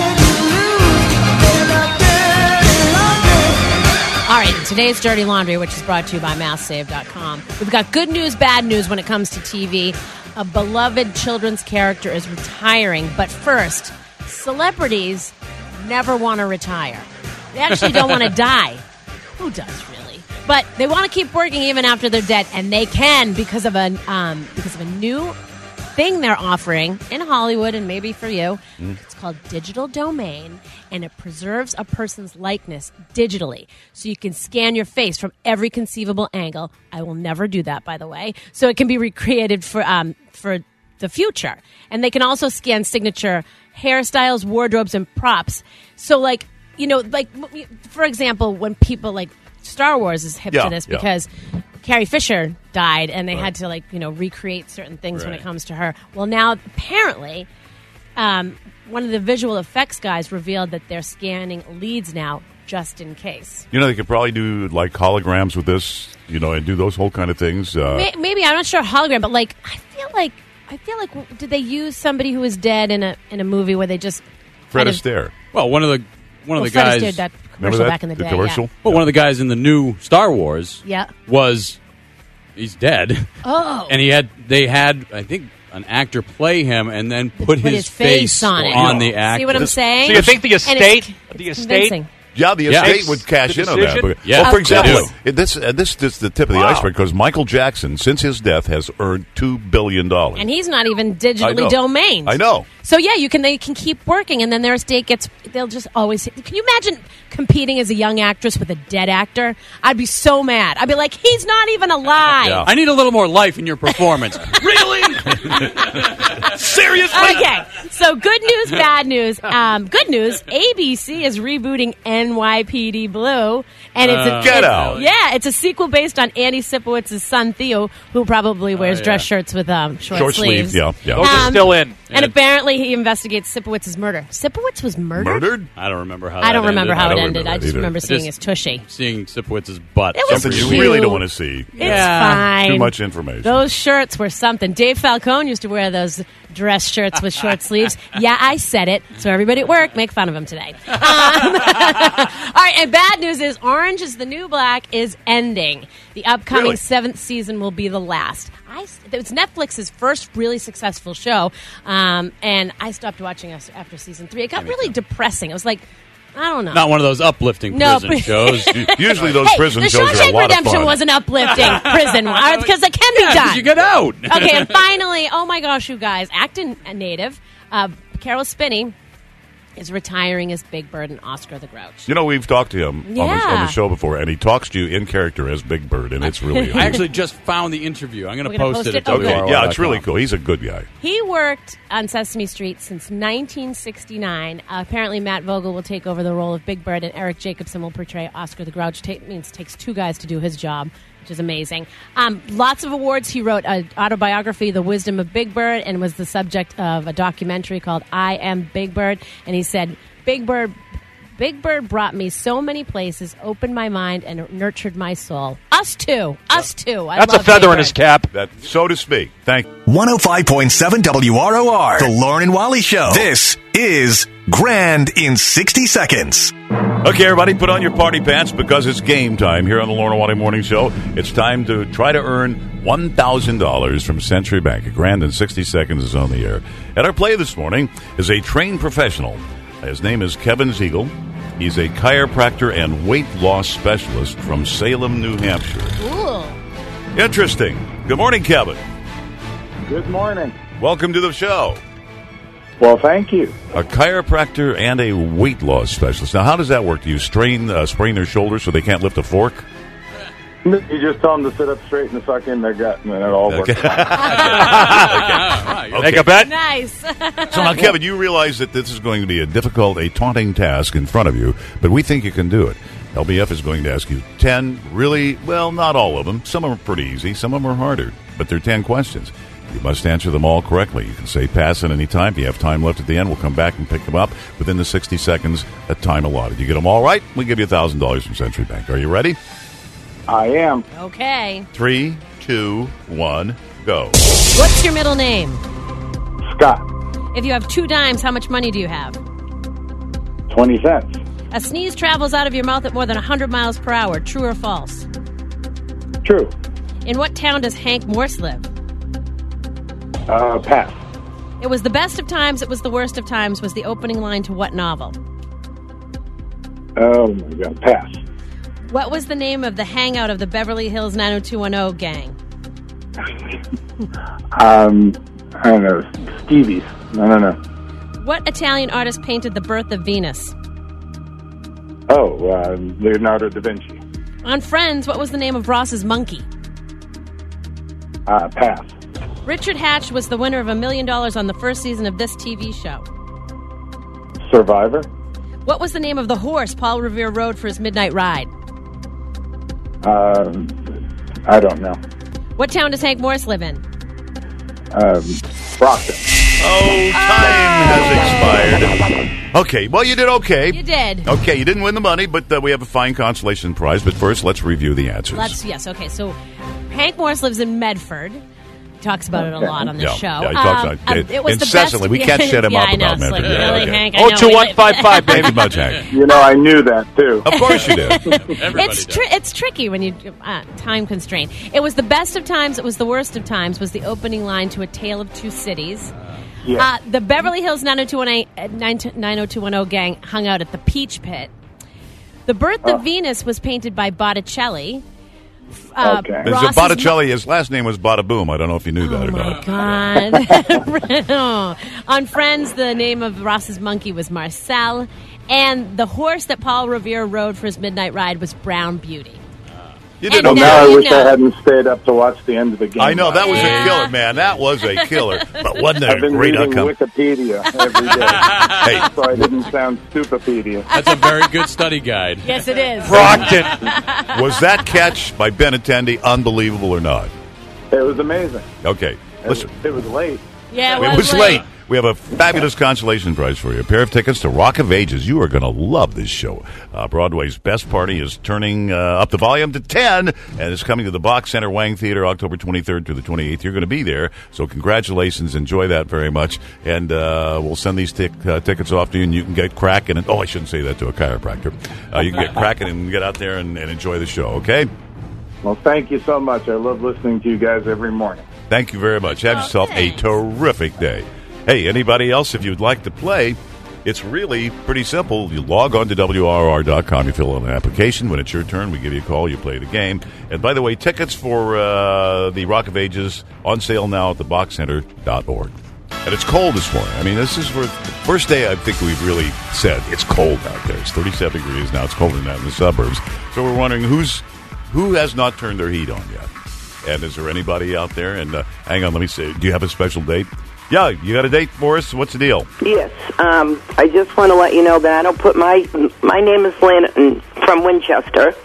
All right, today's Dirty Laundry, which is brought to you by Mass Save dot com. We've got good news, bad news when it comes to T V. A beloved children's character is retiring. But first, celebrities never want to retire. They actually don't want to die. Who does, really? But they want to keep working even after they're dead, and they can because of a, um, because of a new thing they're offering in Hollywood and maybe for you. Mm. It's called Digital Domain, and it preserves a person's likeness digitally. So you can scan your face from every conceivable angle. I will never do that, by the way. So it can be recreated for um, for the future. And they can also scan signature hairstyles, wardrobes, and props. So, like, you know, like, for example, when people, like, Star Wars is hip yeah, to this yeah. because Carrie Fisher died, and they right. had to, like, you know, recreate certain things right. when it comes to her. Well, now, apparently, um, one of the visual effects guys revealed that they're scanning leads now just in case. You know, they could probably do, like, holograms with this, you know, and do those whole kind of things. Uh, Maybe, maybe I'm not sure hologram, but, like, I feel like, I feel like, did they use somebody who was dead in a in a movie where they just Fred kind of- Astaire. Well, one of the one well, of the Fred guys. Astaire, that Remember commercial that? back in the, the day. commercial? Yeah. Well, one of the guys in the new Star Wars. Yeah. Was he's dead. Oh. And he had they had I think an actor play him and then put, Put his face on it. on the actor. See what I'm saying? So you think the And it's- estate, it's the estate, convincing. Yeah, the Yeah. estate would cash The in on that. decision? But, Yeah. well, for Of example, course. it, this uh, this is the tip of the Wow. iceberg because Michael Jackson, since his death, has earned two billion dollars. And he's not even I know. digitally domained. I know. So yeah, you can they can keep working, and then their estate gets. They'll just always. Can you imagine competing as a young actress with a dead actor? I'd be so mad. I'd be like, he's not even alive. Yeah. I need a little more life in your performance. Really? Seriously? Okay, so good news, bad news. Um, good news: A B C is rebooting N Y P D Blue, and it's a Uh, Get it's- out. Yeah, it's a sequel based on Andy Sipowitz's son Theo, who probably wears yeah. dress shirts with um, short, Short sleeves. sleeve, yeah, yeah. those are Um, still in. And apparently, he investigates Sipowitz's murder. Sipowitz was murdered. Murdered? I don't remember how. I that don't remember ended. how I it don't ended. remember I that just either. remember I seeing just- his tushy. Seeing Sipowitz's butt. It was Something you cute. really don't want to see. It's Yeah. fine. Too much information. Those shirts were something. Dave Falcone used to wear those dress shirts with short sleeves. Yeah, I said it. So everybody at work, make fun of him today. Um, all right, and bad news is Orange is the New Black is ending. The upcoming Really? seventh season will be the last. I, it was Netflix's first really successful show, um, and I stopped watching us after season three. It got really depressing. It was like, I don't know. Not one of those uplifting No, prison but- shows. Usually those Hey, prison the shows are a Shawshank lot Redemption of fun. was an uplifting prison one because it can be Yeah, 'cause done. you get out. Okay, and finally, oh my gosh, you guys, acting native, uh, Carol Spinney is retiring as Big Bird and Oscar the Grouch. You know, we've talked to him on, the, on Yeah. the show before, and he talks to you in character as Big Bird, and it's really I actually just found the interview. I'm going We're to gonna post, post it it? at Okay. W R O dot com. Yeah, it's really cool. He's a good guy. He worked on Sesame Street since nineteen sixty-nine. Uh, apparently, Matt Vogel will take over the role of Big Bird, and Eric Jacobson will portray Oscar the Grouch. Ta- means it takes two guys to do his job. which is amazing. Um, lots of awards. He wrote an autobiography, The Wisdom of Big Bird, and was the subject of a documentary called I Am Big Bird. And he said, Big Bird, Big Bird brought me so many places, opened my mind, and nurtured my soul. Us too. Us too. I That's a love feather Big in his Bird. cap. That, so to speak. Thank you. one oh five point seven W R O R, The Lauren and Wally Show. This is Grand in sixty seconds. Okay, everybody, put on your party pants because it's game time here on the Lauren and Wally Morning Show. It's time to try to earn one thousand dollars from Century Bank. A grand in sixty seconds is on the air. And our play this morning is a trained professional. His name is Kevin Ziegel. He's a chiropractor and weight loss specialist from Salem, New Hampshire. Ooh. Interesting. Good morning, Kevin. Good morning. Welcome to the show. Well, thank you. A chiropractor and a weight loss specialist. Now, how does that work? Do you strain, uh, sprain their shoulders so they can't lift a fork? You just tell them to sit up straight and suck in their gut, and then it all works. Okay. Make a bet? Nice. So now, Kevin, you realize that this is going to be a difficult, a taunting task in front of you, but we think you can do it. L B F is going to ask you ten really, well, not all of them. Some of them are pretty easy. Some of them are harder, but they're ten questions. You must answer them all correctly. You can say pass at any time. If you have time left at the end, we'll come back and pick them up within the sixty seconds at time allotted. You get them all right, we give you one thousand dollars from Century Bank. Are you ready? I am. Okay. Three, two, one, go. What's your middle name? Scott. If you have two dimes, how much money do you have? twenty cents. A sneeze travels out of your mouth at more than one hundred miles per hour. True or false? True. In what town does Hank Morse live? Uh, pass. It was the best of times, it was the worst of times, was the opening line to what novel? Oh, my God. Pass. What was the name of the hangout of the Beverly Hills nine oh two one oh gang? um, I don't know. Stevie's. I don't know. What Italian artist painted The Birth of Venus? Oh, uh, Leonardo da Vinci. On Friends, what was the name of Ross's monkey? Uh, pass. Richard Hatch was the winner of a million dollars on the first season of this T V show. Survivor. What was the name of the horse Paul Revere rode for his midnight ride? Um, I don't know. What town does Hank Morse live in? Um, Brockton. Oh, time has expired. Okay, well, you did okay. You did. Okay, you didn't win the money, but uh, we have a fine consolation prize. But first, let's review the answers. Let's yes, okay. So Hank Morse lives in Medford. He talks about it a lot on the Yeah, show. yeah, he talks Um, about it um, it was the incessantly. best- We can't shut him yeah, up I know. about It's Medford. like, Yeah, really, okay. Hank? I Oh, know two we- one five five, Thank you baby. much, Hank. You know, I knew that, too. Of course you did. It's tri- it's tricky when you uh, time constraint. It was the best of times. It was the worst of times. Was the opening line to A Tale of Two Cities. Yeah. Uh, the Beverly Hills nine oh two one oh gang hung out at the Peach Pit. The Birth Oh. of Venus was painted by Botticelli. Uh, Okay. There's a Ross's Botticelli. His last name was Bada-Boom. I don't know if you knew that or not. God. On Friends, the name of Ross's monkey was Marcel, and the horse that Paul Revere rode for his midnight ride was Brown Beauty. You did Well, And okay. now I you wish know. I hadn't stayed up to watch the end of the game. I know that was Yeah. a killer, man. That was a killer. But wasn't that I've a been great reading outcome? Wikipedia every day, Hey, so I didn't sound stupipedia. That's a very good study guide. Yes, it is. Brockton. was that catch by Benintendi unbelievable or not? It was amazing. Okay, It, listen. it was late. Yeah, It was late. We have a fabulous consolation prize for you. A pair of tickets to Rock of Ages. You are going to love this show. Uh, Broadway's best party is turning uh, up the volume to ten, and it's coming to the Box Center Wang Theater October twenty-third through the twenty-eighth. You're going to be there, so congratulations. Enjoy that very much. And uh, we'll send these tic- uh, tickets off to you, and you can get cracking. And, oh, I shouldn't say that to a chiropractor. Uh, you can get cracking and get out there and, and enjoy the show, okay? Well, thank you so much. I love listening to you guys every morning. Thank you very much. Have yourself a terrific day. Hey, anybody else, if you'd like to play, it's really pretty simple. You log on to W R R dot com, you fill out an application. When it's your turn, we give you a call, you play the game. And by the way, tickets for uh, the Rock of Ages on sale now at the box center dot org. And it's cold this morning. I mean, this is for the first day I think we've really said it's cold out there. It's thirty-seven degrees now. It's colder than that in the suburbs. So we're wondering who's who has not turned their heat on yet. And is there anybody out there? And uh, hang on, let me say, do you have a special date? Yeah, you got a date for us? What's the deal? Yes. Um, I just want to let you know that I don't put my my name is Lynn from Winchester,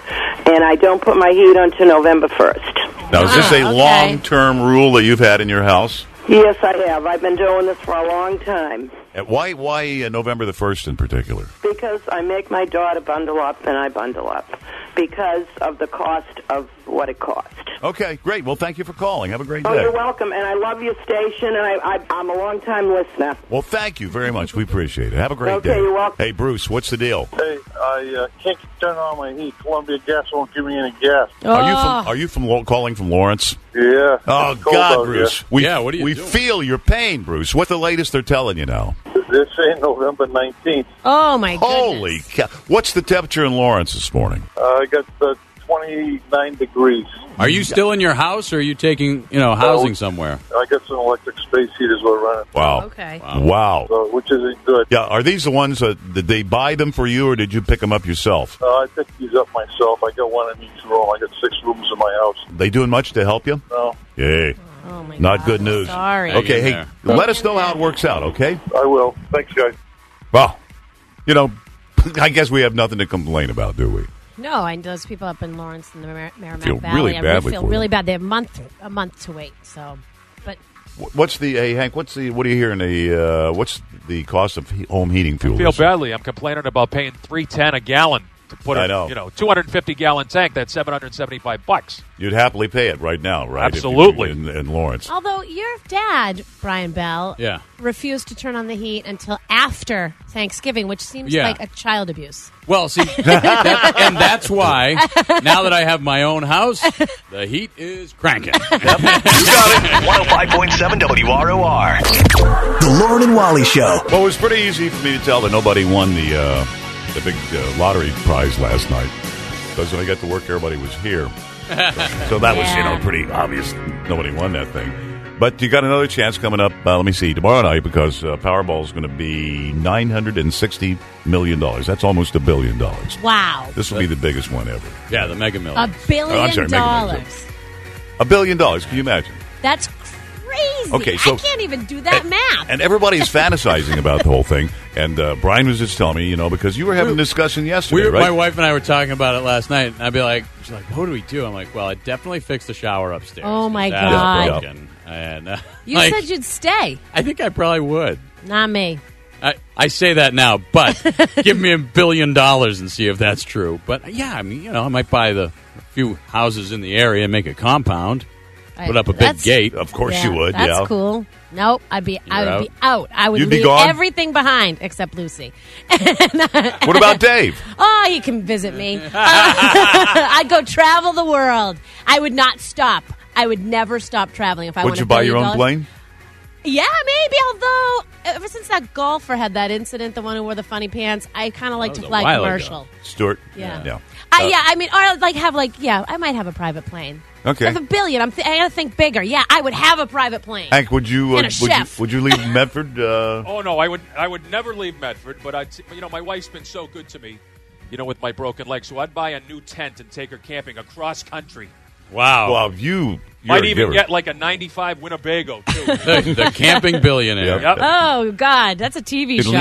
and I don't put my heat on until November first. Now, is this a Ah, okay. long-term rule that you've had in your house? Yes, I have. I've been doing this for a long time. And why why uh, November the first in particular? Because I make my daughter bundle up, and I bundle up. Because of the cost of what it costs. Okay, great. Well, thank you for calling. Have a great Oh, day. you're welcome, and I love your station, and I, I, I'm a long-time listener. Well, thank you very much. We appreciate it. Have a great Okay, day. you're welcome. Hey, Bruce, what's the deal? Hey, I uh, can't turn on my heat. Columbia Gas won't give me any gas. Are you from Are you from Lo- calling from Lawrence? Yeah. Oh It's cold God, out Bruce. here. We, Yeah, what are you we doing? feel your pain, Bruce. What the latest they're telling you now? They're saying November nineteenth. Oh, my goodness. Holy cow! What's the temperature in Lawrence this morning? Uh, I got uh, twenty-nine degrees. Are you still in your house, or are you taking, you know, housing somewhere? I got some electric space heaters we're running. Wow. Okay. Wow. So, which isn't good. Yeah, are these the ones that did they buy them for you, or did you pick them up yourself? Uh, I picked these up myself. I got one in each room. I got six rooms in my house. They doing much to help you? No. Yay. Oh, my Not God. good news. Sorry. Okay, Hang hey, in let us know how it works out, okay? I will. Thanks, guys. Well, you know, I guess we have nothing to complain about, do we? No, and those people up in Lawrence and the Mer- Merrimack Feel Valley, really I badly feel for really them. bad. They have a month, a month to wait. So, but Wh- What's the, hey, Hank, what's the, what do you hear in the, uh, what's the cost of he- home heating fuel? Feel this- badly. I'm complaining about paying three ten a gallon to put I a know. you know two hundred fifty gallon tank. That's seven hundred seventy five bucks. You'd happily pay it right now, right? If you- Absolutely. in, in Lawrence. although your dad, Brian Bell, Yeah. refused to turn on the heat until after Thanksgiving, which seems Yeah. like a child abuse. Well, see, that, and that's why, now that I have my own house, the heat is cranking. You got it. one oh five point seven W R O R. The Lauren and Wally Show. Well, it was pretty easy for me to tell that nobody won the uh, the big uh, lottery prize last night because when I got to work, everybody was here. So, so that was, you know, pretty obvious. Nobody won that thing. But you got another chance coming up, uh, let me see, tomorrow night because uh, Powerball is going to be nine hundred sixty million dollars. That's almost a billion dollars. Wow. This will be the biggest one ever. Yeah, the Mega A Million. billion Oh, I'm sorry, Mega Millions. dollars. A billion dollars, can you imagine? That's crazy. Okay, so- I can't even do that math. And everybody's fantasizing about the whole thing. And uh, Brian was just telling me, you know, because you were having a discussion yesterday, We were, right? My wife and I were talking about it last night, and I'd be like, she's like, what do we do? I'm like, well, I'd definitely fix the shower upstairs. Oh, my That's God. broken. And, uh, You like, said you'd stay. I think I probably would. Not me. I, I say that now, but give me a billion dollars and see if that's true. But yeah, I mean, you know, I might buy the few houses in the area and make a compound, put up a big That's- gate. Of course Yeah, you would. That's yeah. cool. Nope, I'd be. I would out? be out. I would You'd be leave gone? everything behind except Lucy. What about Dave? Oh, he can visit me. Uh, I'd go travel the world. I would not stop. I would never stop traveling if I Would won you a buy billion your own dollars. plane? Yeah, maybe. Although ever since that golfer had that incident, the one who wore the funny pants, I kind of like to was a fly while commercial. ago. Stuart? Yeah. Yeah. Uh, yeah, I mean, or I'd like have like yeah, I might have a private plane. Okay. I have a billion. I'm th- I gotta think bigger. Yeah, I would have a private plane. Hank, would you, uh, And a would you chef. would you leave Medford? Uh, Oh no, I would I would never leave Medford, but I'd you know my wife's been so good to me, you know, with my broken leg, so I'd buy a new tent and take her camping across country. Wow. Well, you you're Might a even giver. get like a ninety-five Winnebago too. the, the camping billionaire. Yep. Oh God, that's a T V show.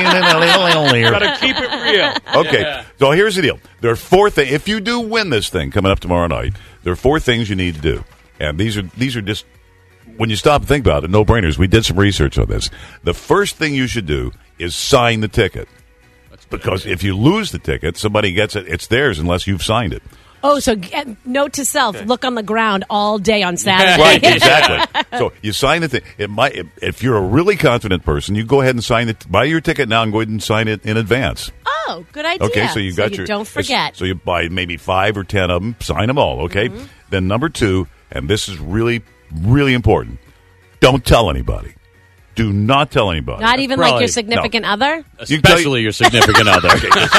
Gotta keep it real. Okay, Yeah. so here's the deal. There are four things. If you do win this thing coming up tomorrow night, there are four things you need to do, and these are these are just when you stop and think about it, no brainers. We did some research on this. The first thing you should do is sign the ticket, because if you lose the ticket, somebody gets it. It's theirs unless you've signed it. Oh, so get, note to self: look on the ground all day on Saturday. Right, exactly. So you sign the thing. It might, if, if you're a really confident person, you go ahead and sign it. Buy your ticket now and go ahead and sign it in advance. Oh, good idea. Okay, so you got your. don't forget. So you buy maybe five or ten of them. Sign them all. Okay. Mm-hmm. Then number two, and this is really, really important. Don't tell anybody. Do not tell anybody. Not even like Probably- your significant other. You can tell Especially your significant other.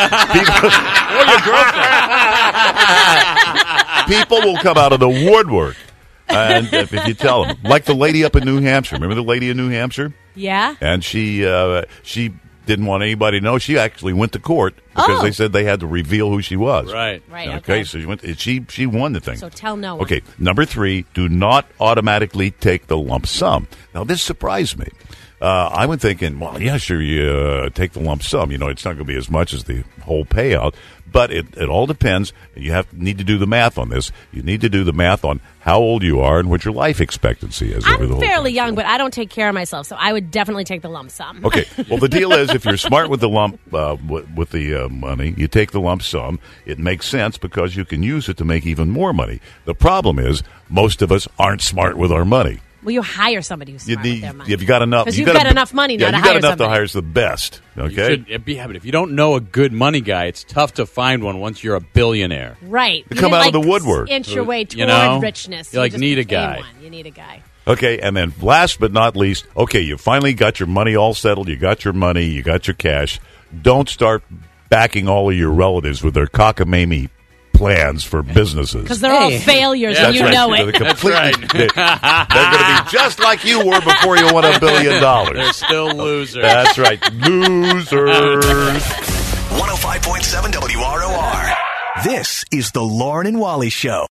Or your girlfriend. People will come out of the woodwork, and if, if you tell them, like the lady up in New Hampshire. Remember the lady in New Hampshire? Yeah. And she uh, she didn't want anybody to know. She actually went to court because Oh. they said they had to reveal who she was. Right. Right. Okay, Okay. so she went. She she won the thing. So tell no one. Okay, number three, do not automatically take the lump sum. Now, this surprised me uh, I would thinking, well, yeah, sure, you uh, take the lump sum. You know, it's not going to be as much as the whole payout, but it, it all depends. You have need to do the math on this. You need to do the math on how old you are and what your life expectancy is. over the I'm whole fairly young, but I don't take care of myself, so I would definitely take the lump sum. Okay. Well, the deal is, if you're smart with the lump uh, with, with the uh, money, you take the lump sum. It makes sense because you can use it to make even more money. The problem is, most of us aren't smart with our money. Well, you hire somebody who's smart you, with their money. If you got enough, because you you've got, a- enough money now yeah, to you hire got enough somebody. to hire the best. Okay. You should, yeah, but if you don't know a good money guy, it's tough to find one once you're a billionaire. Right. They You come didn't, out of like, the woodwork. Inch your way You toward know? richness. You, like, just need a became guy. One. You need a guy. Okay, and then last but not least, okay, you finally got your money all settled. You got your money. You got your cash. Don't start backing all of your relatives with their cockamamie plans for businesses. Because they're all failures Yeah, and you that's know right. it. They're completely, they're, they're going to be just like you were before you won a billion dollars. They're still losers. That's right. Losers. one oh five point seven W R O R. This is the Lauren and Wally Show.